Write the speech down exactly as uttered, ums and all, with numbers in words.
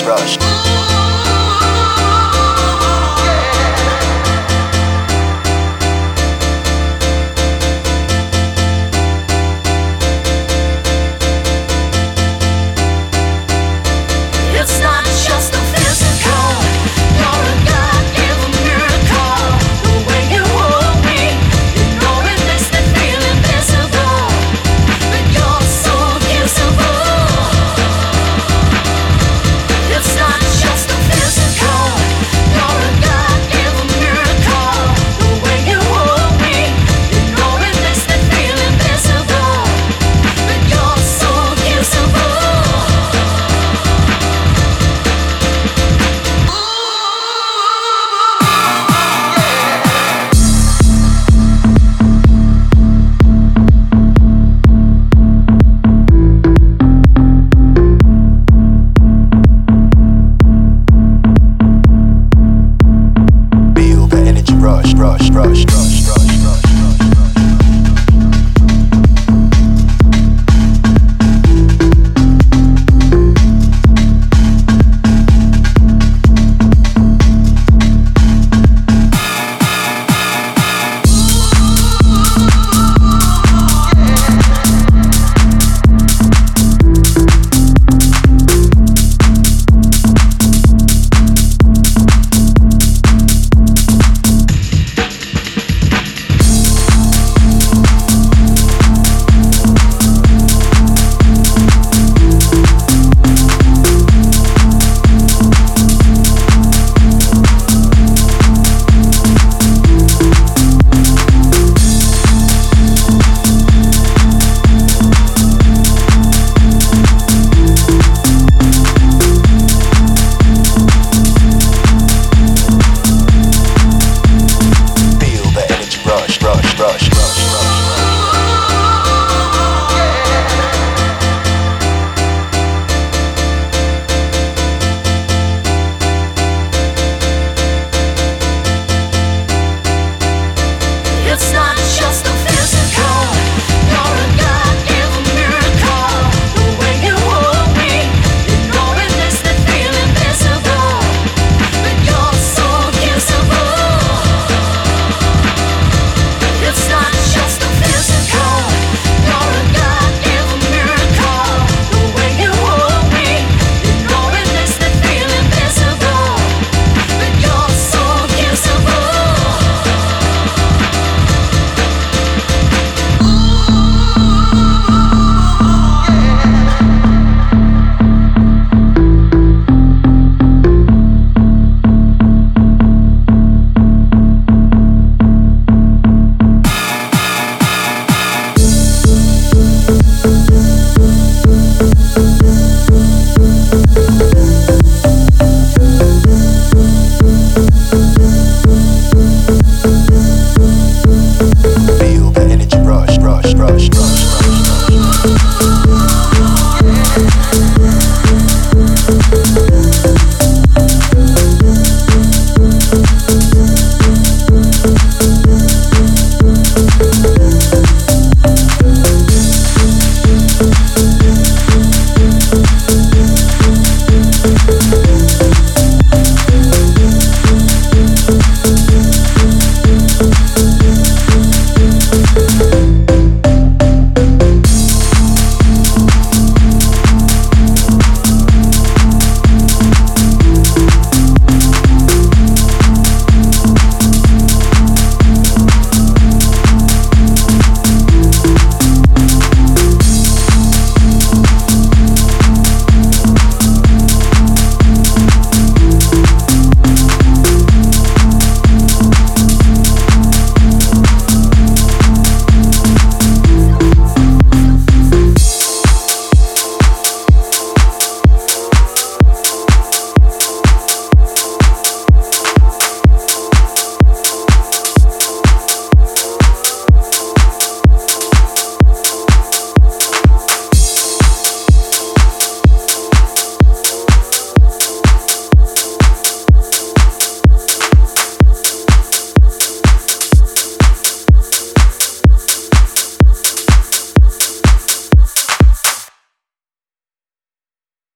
rush. It's not just a physical, you're a God-given miracle. The way you hold me, you know it makes me feel invisible. But you're so usable. It's not just a physical, you're a God-given miracle. The way you hold me, you know it makes me feel invisible. But you're so usable. Feel the energy rush, rush, rush.